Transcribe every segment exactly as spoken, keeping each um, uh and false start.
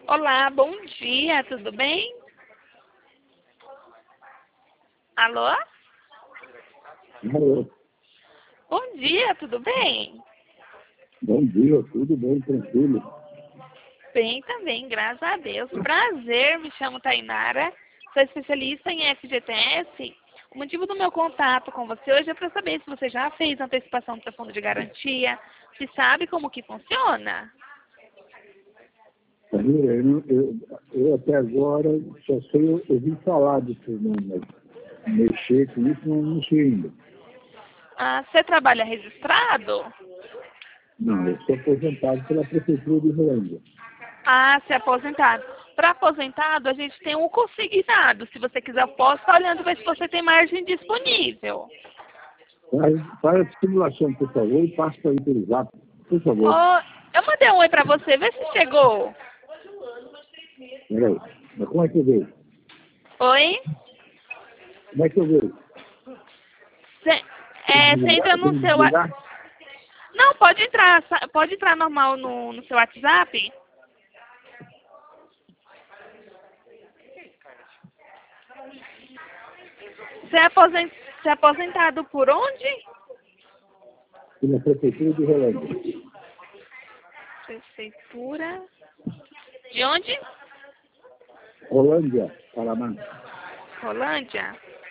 Olá, bom dia, tudo bem? Alô? Alô. Bom dia, tudo bem? Bom dia, tudo bem, tranquilo? Bem também, graças a Deus. Prazer, me chamo Tainara, sou especialista em F G T S. O motivo do meu contato com você hoje é para saber se você já fez antecipação do seu fundo de garantia, se sabe como que funciona. Eu, eu, eu, eu até agora só sei ouvir falar disso, não, mas mexer com isso não mexi ainda. Ah, você trabalha registrado? Não, eu sou aposentado pela Prefeitura de Rolândia. Ah, se é aposentado. Para aposentado, a gente tem um consignado. Se você quiser, eu posso estar olhando ver se você tem margem disponível. Faz, faz a simulação, por favor, e passa para aí pelo zap, por favor. Oh, eu mandei um oi para você, vê se chegou. Peraí, mas como é que eu vejo? Oi? Como é que eu vejo? Você é, entra no seu... Não, pode entrar, pode entrar normal no, no seu WhatsApp. Você é, aposent... Você é aposentado por onde? Na Prefeitura de Rolândia. Prefeitura... De onde? Rolândia, Paraná. Rolândia?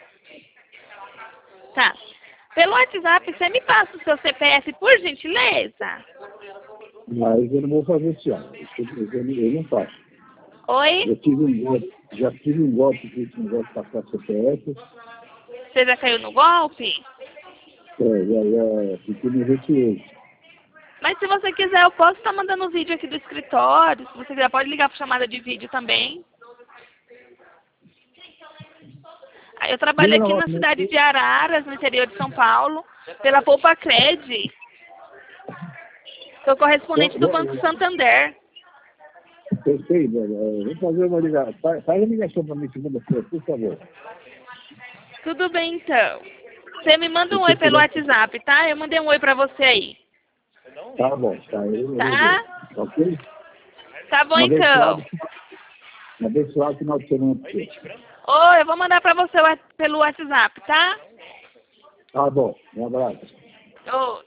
Tá. Pelo WhatsApp, você me passa o seu C P F, por gentileza? Mas eu não vou fazer esse ano. Eu, eu, eu não faço. Oi? Já tive um golpe, já tive um golpe que esse negócio de passar C P F. Você já caiu no golpe? É, já, já fiquei no receoso. Mas se você quiser, eu posso estar mandando um vídeo aqui do escritório. Se você quiser, pode ligar para chamada de vídeo também. Eu trabalho aqui na cidade de Araras, no interior de São Paulo, pela Poupa Cred. Sou correspondente do Banco Santander. Eu sei, velho. Vamos fazer uma ligação. Faz, faz a ligação para mim segunda-feira, por favor. Tudo bem, então. Você me manda um oi pelo WhatsApp, tá? Eu mandei um oi pra você aí. Tá bom, tá. Eu, tá? Eu, ok? Tá bom, um então. Um abençoado final de semana pra você. Oi, eu vou mandar pra você pelo WhatsApp, tá? Tá bom. Um abraço. Oi.